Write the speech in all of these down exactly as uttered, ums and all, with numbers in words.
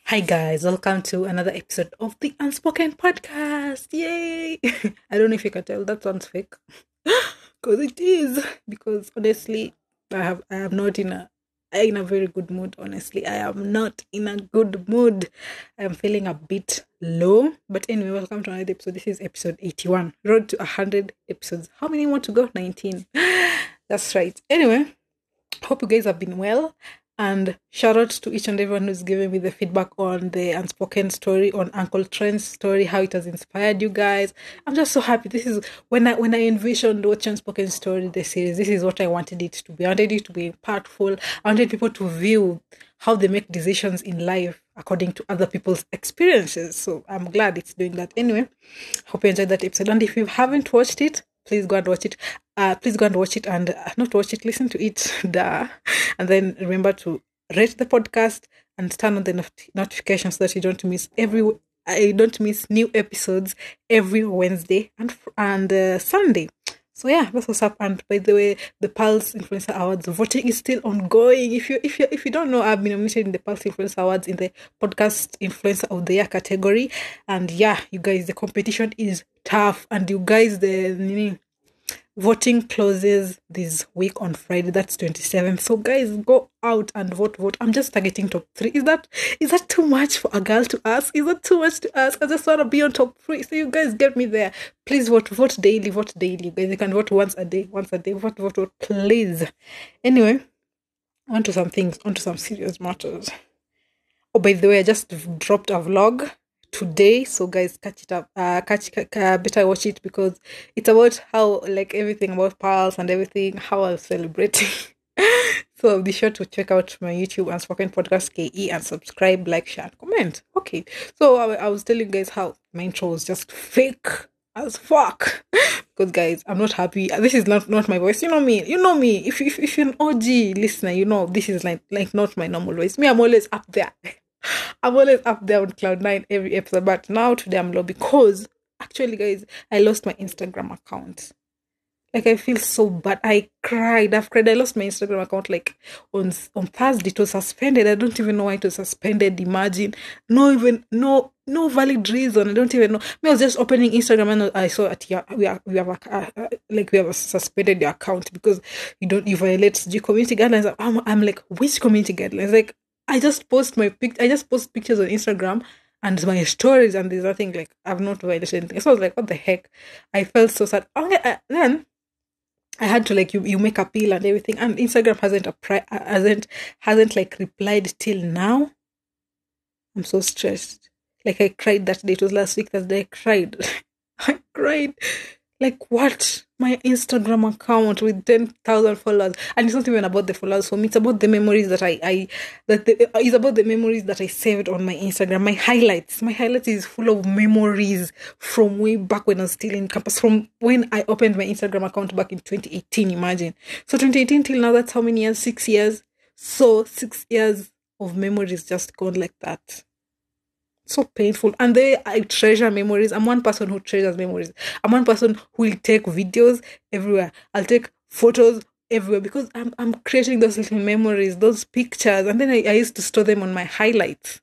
Hi guys, welcome to another episode of the Unspoken Podcast. Yay! I don't know if you can tell that sounds fake. Because it is. Because honestly, I have I am not in a in a very good mood. Honestly, I am not in a good mood. I am feeling a bit low. But anyway, welcome to another episode. This is episode eighty-one. Road to one hundred episodes. How many more to go? nineteen. That's right. Anyway, hope you guys have been well. And shout out to each and everyone who's giving me the feedback on the unspoken story, on Uncle Trent's story, how it has inspired you guys. I'm just so happy. This is when I when I envisioned watching Unspoken Story, the series, this is what I wanted it to be. I wanted it to be impactful. I wanted people to view how they make decisions in life according to other people's experiences. So I'm glad it's doing that. Anyway, hope you enjoyed that episode. And if you haven't watched it, please go and watch it. Uh, please go and watch it and uh, not watch it, listen to it. Duh. And then remember to rate the podcast and turn on the not- notifications so that you don't miss every uh, you don't miss new episodes every Wednesday and and uh, Sunday. So yeah, that's what's up. And by the way, the Pulse Influencer Awards voting is still ongoing. If you if you if you don't know, I've been nominated in the Pulse Influencer Awards in the Podcast Influencer of the Year category. And yeah, you guys, the competition is tough. And you guys, the voting closes this week on Friday. That's twenty-seventh. So guys, go out and vote. Vote. I'm just targeting top three. Is that is that too much for a girl to ask? Is that too much to ask? I just want to be on top three. So you guys get me there. Please vote. Vote daily. Vote daily. You guys, you can vote once a day. Once a day. Vote. Vote. Vote. Please. Anyway, on to some things. On to some serious matters. Oh, by the way, I just dropped a vlog today, so guys, catch it up. Uh, catch, uh, better watch it because it's about how, like, everything about Pulse and everything, how I was celebrating. So be sure to check out my YouTube Unspoken Podcast K E and subscribe, like, share, and comment. Okay, so I, I was telling you guys how my intro was just fake as fuck. Because guys, I'm not happy. This is not, not my voice. You know me. You know me. If if if you're an O G listener, you know this is like like not my normal voice. Me, I'm always up there. I'm always up there on cloud nine every episode. But now today I'm low because actually, guys, I lost my Instagram account. Like I feel so bad. I cried. I've cried. I lost my Instagram account like on on Thursday. It was suspended. I don't even know why it was suspended. Imagine. No even no no valid reason. I don't even know. Me, I was just opening Instagram and I saw that yeah, we are we have a, uh, uh, like we have suspended your account because you don't you violate the community guidelines. I'm, I'm like, which community guidelines? Like I just post my pic. I just post pictures on Instagram and my stories, and there's nothing like I've not violated anything. So I was like, what the heck? I felt so sad. Okay, uh, then I had to like you you make appeal and everything, and Instagram hasn't appri- hasn't hasn't like replied till now. I'm so stressed. Like I cried that day. It was last week that day. I cried. I cried. Like what? My Instagram account with ten thousand followers, and it's not even about the followers for me. It's about the memories that I I that the, it's about the memories that I saved on my Instagram. My highlights. My highlights is full of memories from way back when I was still in campus. From when I opened my Instagram account back in twenty eighteen. Imagine. So twenty eighteen till now. That's how many years? Six years. So six years of memories just gone like that. So painful. And they I treasure memories. I'm one person who treasures memories. I'm one person who will take videos everywhere. I'll take photos everywhere because I'm I'm creating those little memories, those pictures, and then I, I used to store them on my highlights.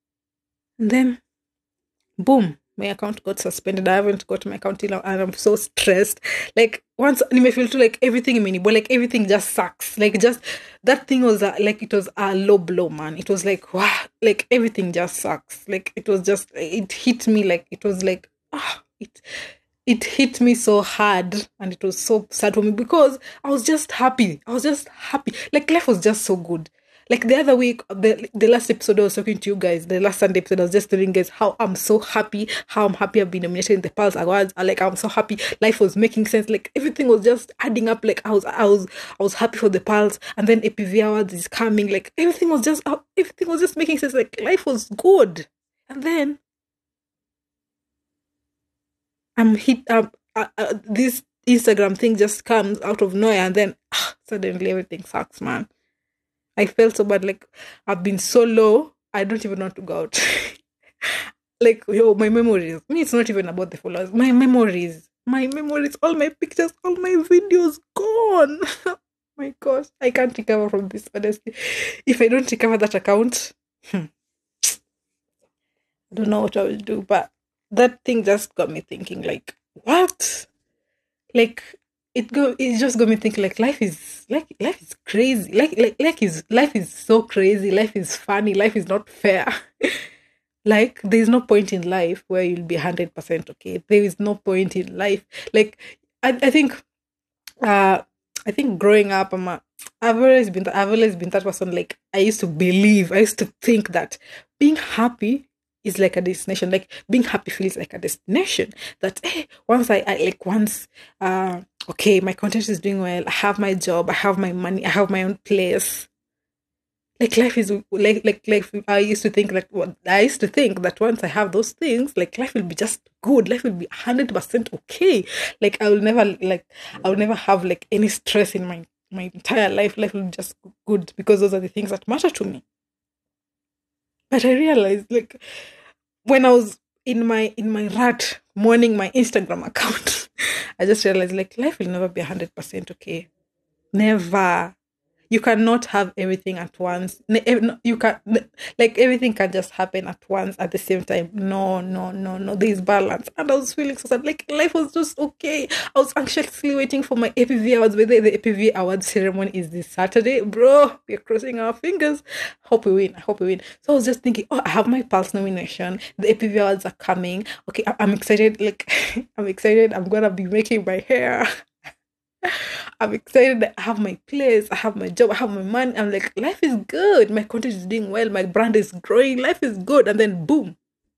And then boom, my account got suspended. I haven't got my account till now, and I'm so stressed. Like once you may feel too like everything in me, but like everything just sucks. Like just that thing was a, like it was a low blow, man. It was like wow, like everything just sucks. Like it was just it hit me like it was like ah it it hit me so hard, and it was so sad for me because I was just happy. I was just happy. Like life was just so good. Like the other week, the the last episode I was talking to you guys, the last Sunday episode, I was just telling you guys how I'm so happy, how I'm happy I've been nominated in the Pulse Awards. I, like I'm so happy, life was making sense. Like everything was just adding up. Like I was, I was, I was happy for the Pulse, and then A P V Awards is coming. Like everything was just, uh, everything was just making sense. Like life was good, and then I'm hit up. Uh, uh, this Instagram thing just comes out of nowhere, and then uh, suddenly everything sucks, man. I felt so bad. Like I've been so low. I don't even want to go out. Like yo, my memories. Me, it's not even about the followers. My memories. My memories. All my pictures. All my videos gone. My gosh, I can't recover from this. Honestly, if I don't recover that account, hmm, I don't know what I will do, but that thing just got me thinking, like, what? Like, it go it just got me thinking, like, life is like life is crazy. Like like like is life is so crazy, life is funny, life is not fair. Like, there's no point in life where you'll be hundred percent okay. There is no point in life. Like, I, I think uh I think growing up, I'm a, I've always been I've always been that person. Like, I used to believe, I used to think that being happy is like a destination. Like, being happy feels like a destination. That, eh, once I, I like once uh okay, my content is doing well, I have my job, I have my money, I have my own place. Like, life is like like like I used to think like what I used to think that once I have those things, like, life will be just good. Life will be hundred percent okay. Like, I will never like I will never have like any stress in my my entire life. Life will be just good because those are the things that matter to me. But I realized, like, when I was in my in my rut mourning my Instagram account, I just realized, like, life will never be hundred percent okay. Never. You cannot have everything at once. Ne- ev- no, You can ne- like, everything can just happen at once at the same time. No, no, no, no. There is balance. And I was feeling so sad. Like, life was just okay. I was anxiously waiting for my A P V awards. Whether the A P V awards ceremony is this Saturday, bro. We're crossing our fingers. Hope we win. I hope we win. So I was just thinking, oh, I have my Pulse nomination. The A P V awards are coming. Okay, I- I'm excited. Like, I'm excited. I'm gonna be making my hair. I'm excited that I have my place, I have my job, I have my money. I'm like, life is good. My content is doing well. My brand is growing. Life is good. And then boom.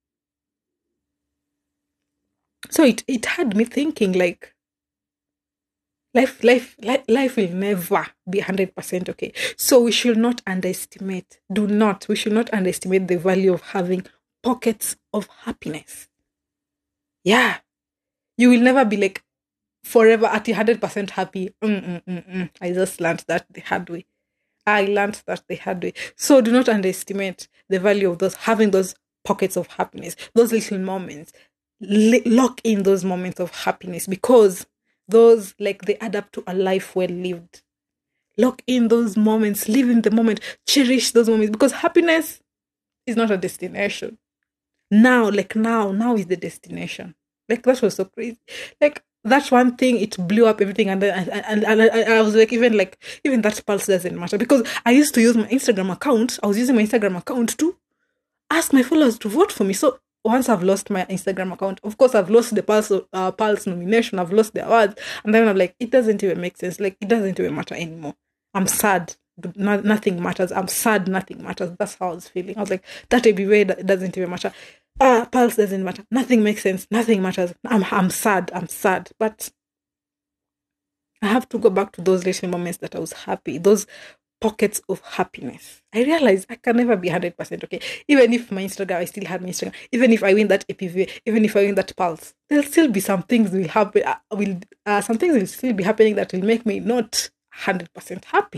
So it, it had me thinking, like, life, life, life, life will never be one hundred percent okay. So we should not underestimate, do not, we should not underestimate the value of having pockets of happiness. Yeah. You will never be like forever at one hundred percent happy. Mm, mm, mm, mm. I just learned that the hard way. I learned that the hard way. So do not underestimate the value of those, having those pockets of happiness, those little moments. L- lock in those moments of happiness, because those, like, they add up to a life well lived. Lock in those moments, live in the moment, cherish those moments, because happiness is not a destination. Now, like now, now is the destination. Like, that was so crazy. Like, that's one thing, it blew up everything, and then I, and, and I, I was like, even like even that pulse doesn't matter, because I used to use my Instagram account. I was using my Instagram account to ask my followers to vote for me. So once I've lost my Instagram account, of course I've lost the pulse uh, pulse nomination, I've lost the awards, and then I'm like, it doesn't even make sense. Like, it doesn't even matter anymore. I'm sad, but no, nothing matters. I'm sad, nothing matters. That's how I was feeling. I was like, that A B way, it doesn't even matter. Ah, pulse doesn't matter. Nothing makes sense. Nothing matters. I'm I'm sad. I'm sad. But I have to go back to those little moments that I was happy. Those pockets of happiness. I realized I can never be one hundred percent okay. Even if my Instagram, I still had my Instagram. Even if I win that A P V, even if I win that pulse, there'll still be some things will happen. Uh, will uh, some things will still be happening that will make me not one hundred percent happy.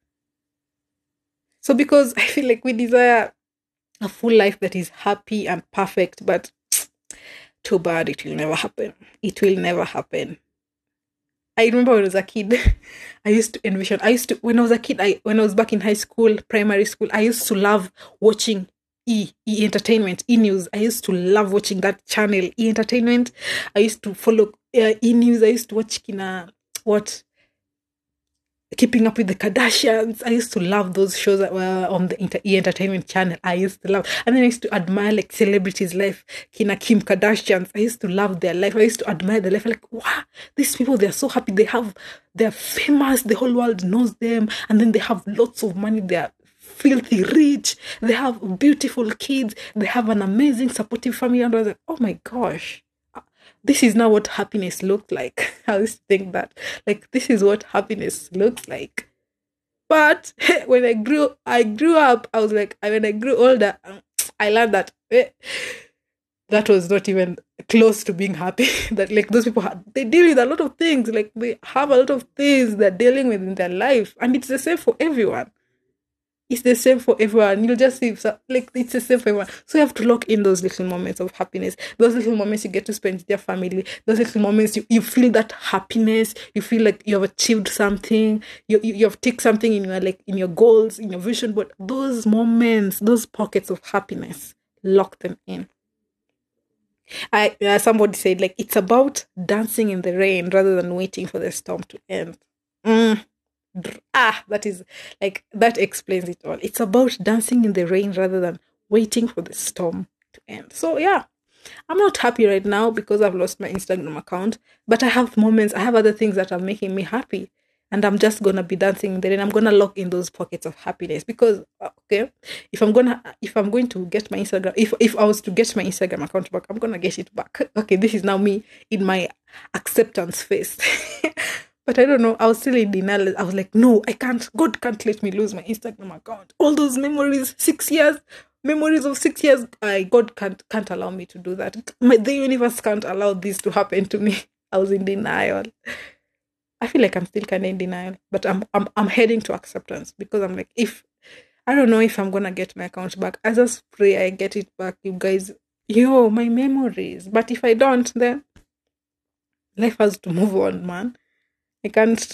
So, because I feel like we desire a full life that is happy and perfect, but too bad, it will never happen. It will never happen. I remember when I was a kid, I used to envision. I used to when I was a kid. I when I was back in high school, primary school. I used to love watching E E Entertainment, E News. I used to love watching that channel, E Entertainment. I used to follow uh, E News. I used to watch Kina what Keeping Up with the Kardashians. I used to love those shows that were on the inter- E Entertainment channel. I used to love, and then I used to admire like celebrities' life. Kina Kim Kardashians. I used to love their life. I used to admire their life. Like, wow, these people, they're so happy. They have, they're famous. The whole world knows them, and then they have lots of money. They're filthy rich. They have beautiful kids. They have an amazing supportive family. And I was like, oh my gosh, this is now what happiness looked like. I used to think that, like, this is what happiness looks like. But when I grew, I grew up. I was like, when I grew older, I learned that eh, that was not even close to being happy. That, like, those people had, they deal with a lot of things. Like, they have a lot of things they're dealing with in their life, and it's the same for everyone. It's the same for everyone. You'll just see, so, like, it's the same for everyone. So you have to lock in those little moments of happiness. Those little moments you get to spend with your family. Those little moments you, you feel that happiness. You feel like you have achieved something. You, you you have ticked something in your like in your goals, in your vision. But those moments, those pockets of happiness, lock them in. I uh, somebody said like it's about dancing in the rain rather than waiting for the storm to end. Mm. Ah, that is like that explains it all. It's about dancing in the rain rather than waiting for the storm to end. So yeah, I'm not happy right now because I've lost my Instagram account, but I have moments, I have other things that are making me happy. And I'm just gonna be dancing in the rain. I'm gonna lock in those pockets of happiness because okay, if I'm gonna if I'm going to get my Instagram, if if I was to get my Instagram account back, I'm gonna get it back. Okay, this is now me in my acceptance phase. But I don't know. I was still in denial. I was like, no, I can't. God can't let me lose my Instagram account. All those memories, six years, memories of six years. I God can't can't allow me to do that. My, the universe can't allow this to happen to me. I was in denial. I feel like I'm still kind of in denial, but I'm I'm I'm heading to acceptance because I'm like, if I don't know if I'm gonna get my account back. I just pray I get it back, you guys. Yo, my memories. But if I don't, then life has to move on, man. I can't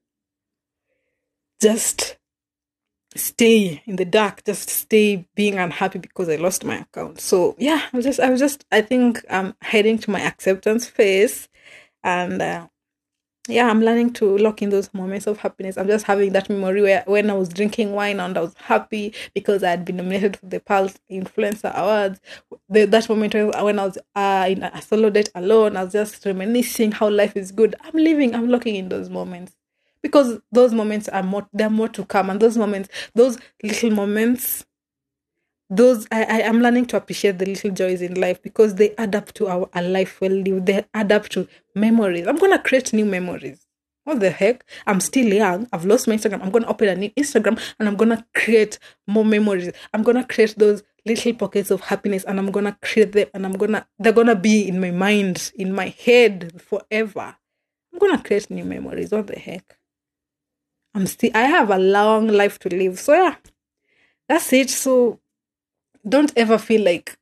just stay in the dark, just stay being unhappy because I lost my account. So yeah, I was just, I was just, I think I'm heading to my acceptance phase, and uh, yeah, I'm learning to lock in those moments of happiness. I'm just having that memory where when I was drinking wine and I was happy because I had been nominated for the Pulse Influencer Awards. The, that moment when I was uh, in a solo date alone, I was just reminiscing how life is good. I'm living, I'm locking in those moments because those moments are more, they're more to come. And those moments, those little moments, those I, I am learning to appreciate the little joys in life because they add up to our a life well lived. They add up to memories. I'm gonna create new memories. What the heck? I'm still young. I've lost my Instagram. I'm gonna open a new Instagram and I'm gonna create more memories. I'm gonna create those little pockets of happiness and I'm gonna create them and I'm gonna they're gonna be in my mind, in my head forever. I'm gonna create new memories. What the heck? I'm still I have a long life to live. So yeah, that's it. So don't ever feel like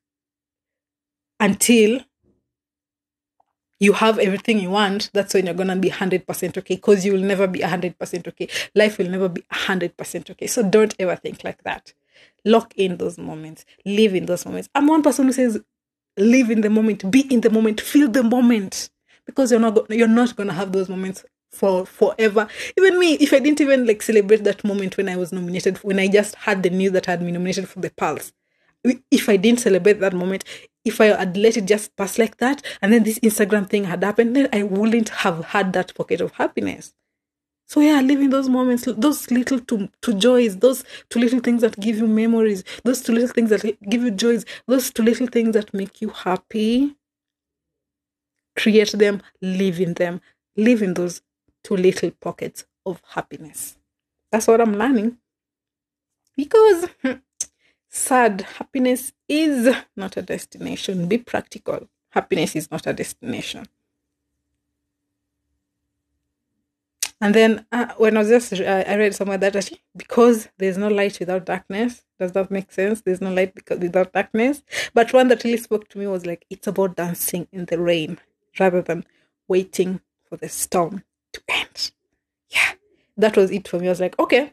until you have everything you want, that's when you're going to be one hundred percent okay, because you will never be one hundred percent okay. Life will never be one hundred percent okay. So don't ever think like that. Lock in those moments. Live in those moments. I'm one person who says live in the moment, be in the moment, feel the moment, because you're not go- you're not going to have those moments for forever. Even me, if I didn't even like celebrate that moment when I was nominated, when I just had the news that I had been nominated for the Pulse, if I didn't celebrate that moment, if I had let it just pass like that, and then this Instagram thing had happened, then I wouldn't have had that pocket of happiness. So yeah, live in those moments, those little to, to joys, those two little things that give you memories, those two little things that give you joys, those two little things that make you happy. Create them, live in them, live in those two little pockets of happiness. That's what I'm learning. Because sad, happiness is not a destination. Be practical. Happiness is not a destination. And then uh, when I was just, uh, I read somewhere that actually, because there's no light without darkness. Does that make sense? There's no light because without darkness. But one that really spoke to me was like, it's about dancing in the rain rather than waiting for the storm to end. Yeah, that was it for me. I was like, okay,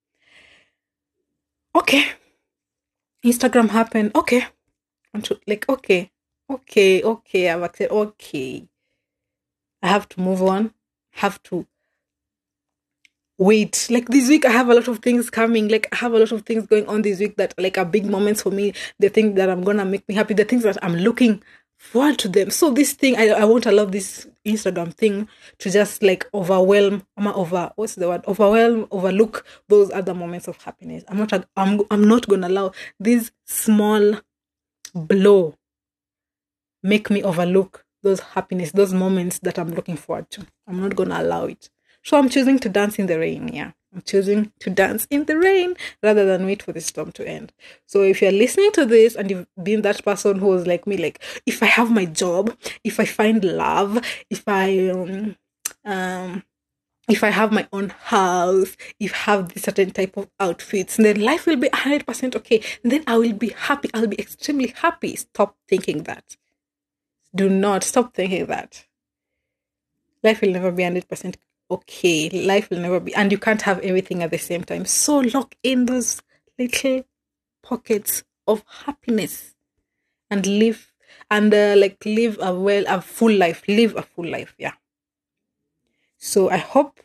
okay. Instagram happened. Okay. I'm to, like, okay, okay, okay. I've accepted. Okay. I have to move on. Have to wait. Like this week, I have a lot of things coming. Like I have a lot of things going on this week that like are big moments for me. The things that I'm gonna make me happy. The things that I'm looking forward to them. So this thing, I, I won't allow this Instagram thing to just like overwhelm. I'm over. What's the word? Overwhelm. Overlook those other moments of happiness. I'm not. I'm. I'm not gonna allow these small blow make me overlook those happiness, those moments that I'm looking forward to. I'm not gonna allow it. So I'm choosing to dance in the rain. Yeah, I'm choosing to dance in the rain rather than wait for the storm to end. So if you're listening to this and you've been that person who was like me, like if I have my job, if I find love, if I um, um if I have my own house, if I have this certain type of outfits, then life will be one hundred percent okay. And then I will be happy. I'll be extremely happy. Stop thinking that. Do not stop thinking that. Life will never be one hundred percent okay. Life will never be, and you can't have everything at the same time. So lock in those little pockets of happiness and live and uh, like live a well, a full life, live a full life. Yeah. So I hope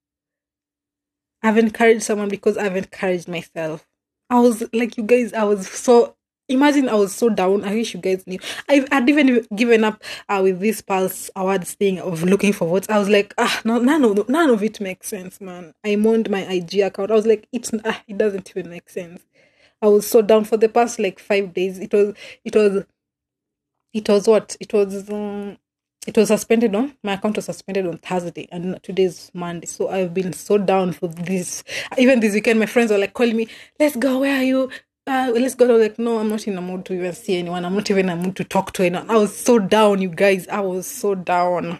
I've encouraged someone because I've encouraged myself. I was like, you guys, I was so, imagine I was so down. I wish you guys knew. I've, I'd even given up uh, with this Pulse Awards thing of looking for votes. I was like, ah, no, none of, none of it makes sense, man. I moaned my I G account. I was like, it's, ah, it doesn't even make sense. I was so down for the past like five days. It was, it was, it was what? It was, um, it was suspended on, my account was suspended on Thursday and today's Monday. So I've been so down for this. Even this weekend, my friends were like calling me, let's go, where are you? Uh, let's go. I was like, no, I'm not in a mood to even see anyone. I'm not even in a mood to talk to anyone. I was so down, you guys. I was so down.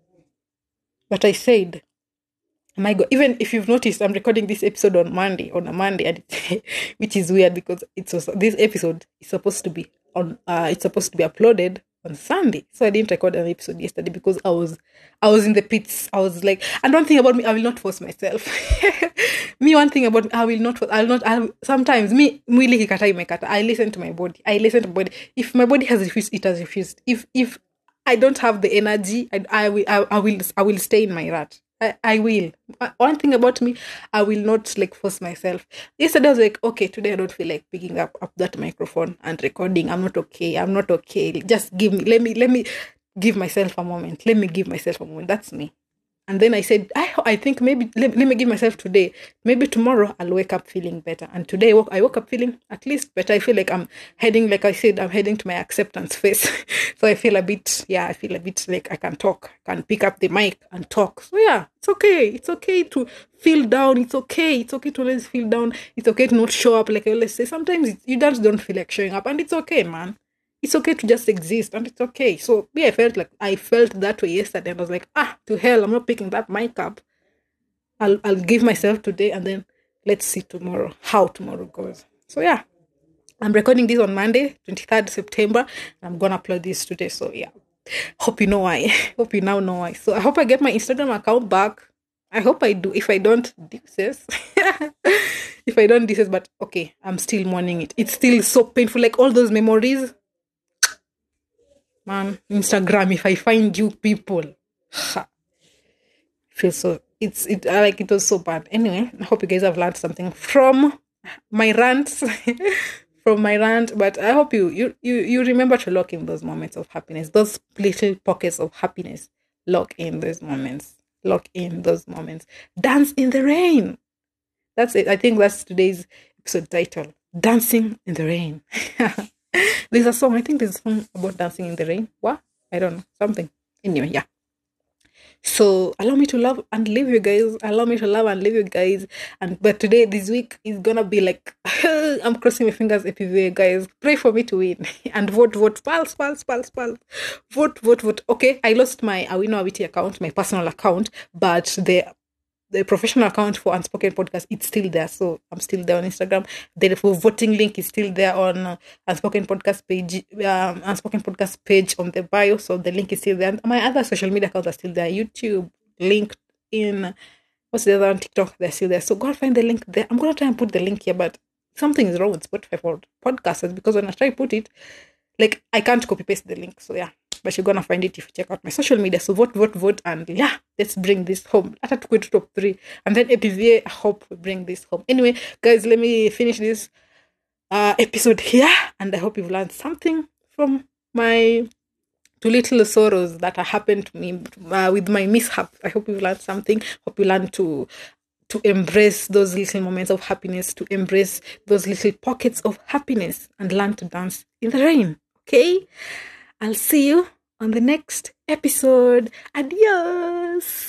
But I said, my God, even if you've noticed, I'm recording this episode on Monday, on a Monday, and it, which is weird because it's also, this episode is supposed to be on, uh, it's supposed to be uploaded on Sunday. So I didn't record an episode yesterday because I was I was in the pits. I was like, and one thing about me, I will not force myself. me, one thing about me, I will not, I'll not, I'll, sometimes, me, mwili kikata imekata. I listen to my body. I listen to my body. If my body has refused, it has refused. If, if I don't have the energy, I, I will, I, I will, I will stay in my rut. I, I will. One thing about me, I will not like force myself. Yesterday I was like, okay, today I don't feel like picking up, up that microphone and recording. I'm not okay. I'm not okay. Just give me, let me, let me give myself a moment. Let me give myself a moment. That's me. And then I said, I I think maybe, let, let me give myself today. Maybe tomorrow I'll wake up feeling better. And today I woke, I woke up feeling at least better. I feel like I'm heading, like I said, I'm heading to my acceptance phase. So I feel a bit, yeah, I feel a bit like I can talk, I can pick up the mic and talk. So yeah, it's okay. It's okay to feel down. It's okay. It's okay to always feel down. It's okay to not show up. Like I always say, sometimes it's, you just don't feel like showing up. And it's okay, man. It's okay to just exist, and it's okay. So me, I felt like I felt that way yesterday, and I was like, ah, to hell, I'm not picking that mic up. I'll I'll give myself today, and then let's see tomorrow how tomorrow goes. So yeah, I'm recording this on Monday, twenty-third September, and I'm gonna upload this today. So yeah, hope you know why. Hope you now know why. So I hope I get my Instagram account back. I hope I do. If I don't, deuces. If I don't, deuces. But okay, I'm still mourning it. It's still so painful. Like all those memories. Man, Instagram, if I find you people, ha, feel so, it's, it, I like, it was so bad. Anyway, I hope you guys have learned something from my rants, from my rant, but I hope you, you, you, you remember to lock in those moments of happiness, those little pockets of happiness. Lock in those moments, lock in those moments. Dance in the rain. That's it. I think that's today's episode title, Dancing in the Rain. There's a song, I think there's a song about dancing in the rain. What? I don't know. Something. Anyway, yeah. So allow me to love and live you guys. Allow me to love and live you guys. And but today, this week is gonna be like I'm crossing my fingers everywhere, guys. Pray for me to win. And vote, vote, pulse, pulse, pulse, pulse. Vote, vote, vote. Okay, I lost my Awino Awiti account, my personal account, but the the professional account for Unspoken Podcast, it's still there. So I'm still there on Instagram. The voting link is still there on uh, Unspoken Podcast page, um, Unspoken Podcast page on the bio. So the link is still there. And my other social media accounts are still there. YouTube, LinkedIn, what's the other one? TikTok, they're still there. So go and find the link there. I'm going to try and put the link here, but something is wrong with Spotify for podcasters because when I try to put it, like I can't copy paste the link. So yeah. But you're gonna find it if you check out my social media. So vote, vote, vote, and yeah, let's bring this home. I had to go to top three, and then A P V A. I hope we bring this home. Anyway, guys, let me finish this uh, episode here, and I hope you've learned something from my two little sorrows that happened to me uh, with my mishap. I hope you've learned something. Hope you learned to to embrace those little moments of happiness, to embrace those little pockets of happiness, and learn to dance in the rain. Okay. I'll see you on the next episode. Adios.